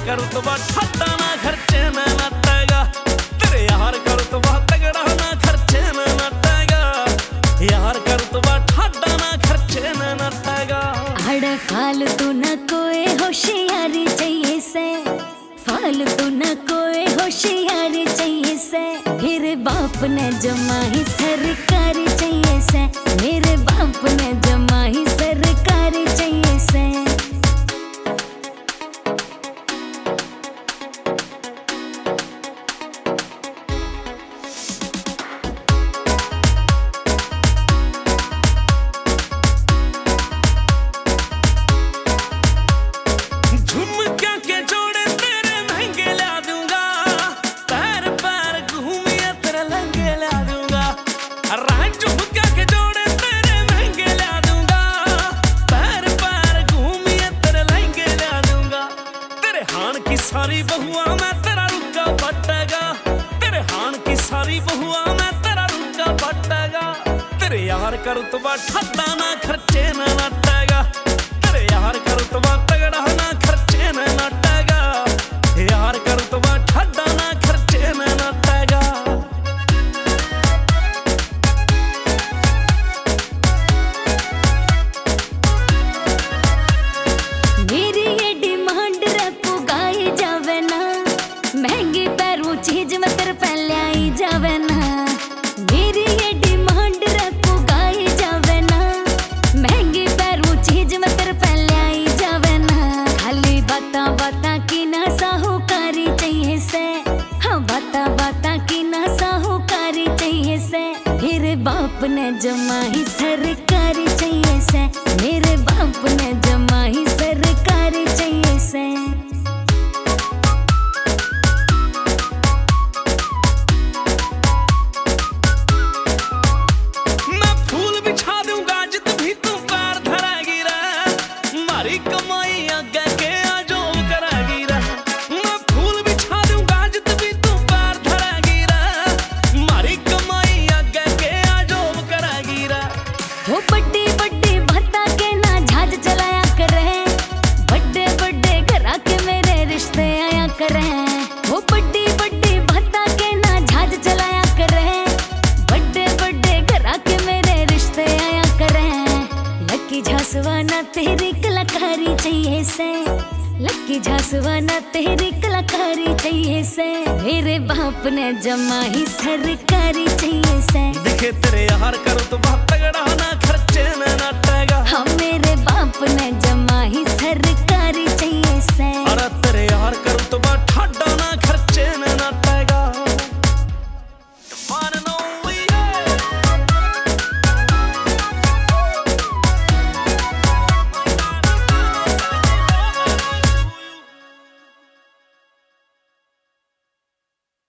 का रुतबा ठट्टा ना खर्चे ना नटेगा, तेरे यार का रुतबा तगड़ा ना खर्चे ना नटेगा, यार का रुतबा ठट्टा ना खर्चे ना नटेगा। अड़ फालतू न कोई होशियारी चाहिए से, फालतू न कोई होशियारी चाहिए से, मेरे बाप ने जमाई सरकारी चाहिए से, मेरे बाप ने जमाई सरकारी चाहिए से। सारी बहुआ मैं तेरा रुका पटेगा, तेरे हान की सारी बहुआ मैं तेरा रुका पटेगा, तेरे यार का रुतबा ठट्टा ना खर्चे ना नटेगा, तेरे यार का रुतबा तगड़ा ना खर्चे ना नटेगा, यार का रुतबा ठट्टा ना खर्चे ना नटेगा। मेरी ये डिमांड रे पुगाई जावे ना, महंगी पैरों चीज में तेरे पहले आई जावे ना, मेरी ये डिमांड रे पुगाई जावे ना, महंगी पैरों चीज में तेरे पहले आई जावे ना। खाली बाता बाता की ना साहूकारी चाहिए से, हाँ बाता बाता की ना साहूकारी चाहिए से, मेरे बाप ने जमाई सरकारी चाहिए से, मेरे बाप ने जमाई सरकारी चाहिए से। मैं फूल बिछा दूंगा जित भी तू पैर धरागी रे, मारी कमाई आगे के आजोब करागी रे, मैं फूल बिछा दूंगा जित भी तू पैर धरागी रे, मारी कमाई आगे के आजोब करागी रे। वो बड्डी बड्डी भत्ता के ना जहाज चलाया करे, बड्डे बड्डे घरा के मेरे रिश्ते आया करे, वो बड्डी बड्डी भत्ता के ना जहाज चलाया करे, बड्डे बड्डे घरा के मेरे रिश्ते आया करे। लक्की झांसवाना तेरी कलाकारी चाहिए से, लक्की झांसवाना तेरी कलाकारी चाहिए से, मेरे बाप ने जमाई सरकारी चाहिए से। दिखे तेरे यार का रुतबा तगड़ा ना